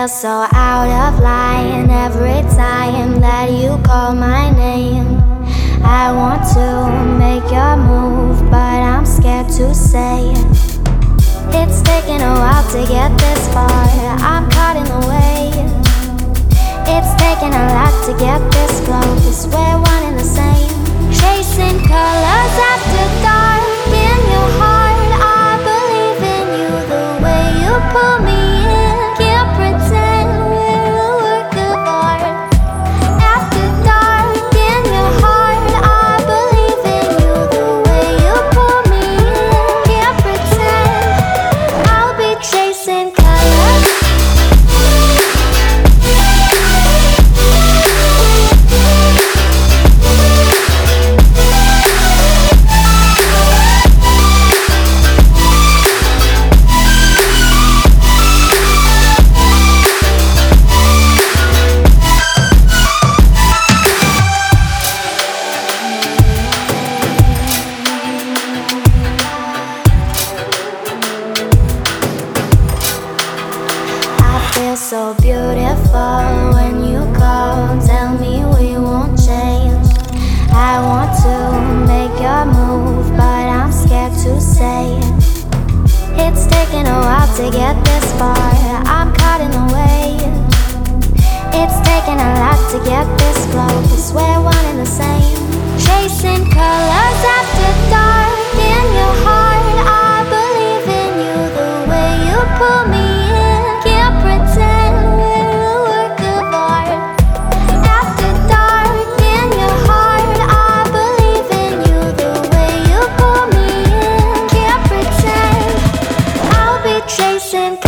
feel so out of line every time that you call my name. I want to make your move, but I'm scared to say it. It's taken a while to get this far, I'm caught in the way. It's taken a lot to get this close, we're one and the same. Chasing colors after dark in your heart, I believe in you the way you pull me in. Can't pretend we're a work of art. After dark in your heart, I believe in you the way you pull me in. Can't pretend I'll be chasing colors. So beautiful when you call, tell me we won't change. I want to make your move, but I'm scared to say it. It's taken a while to get this far, I'm caught in the way. It's taken a lot to get this close, we're one and the same. Chasing colors after dark in your heart, I believe in you the way you pull me in. Can't pretend we're a work of art. After dark in your heart, I believe in you the way you pull me in. Can't pretend I'll be chasing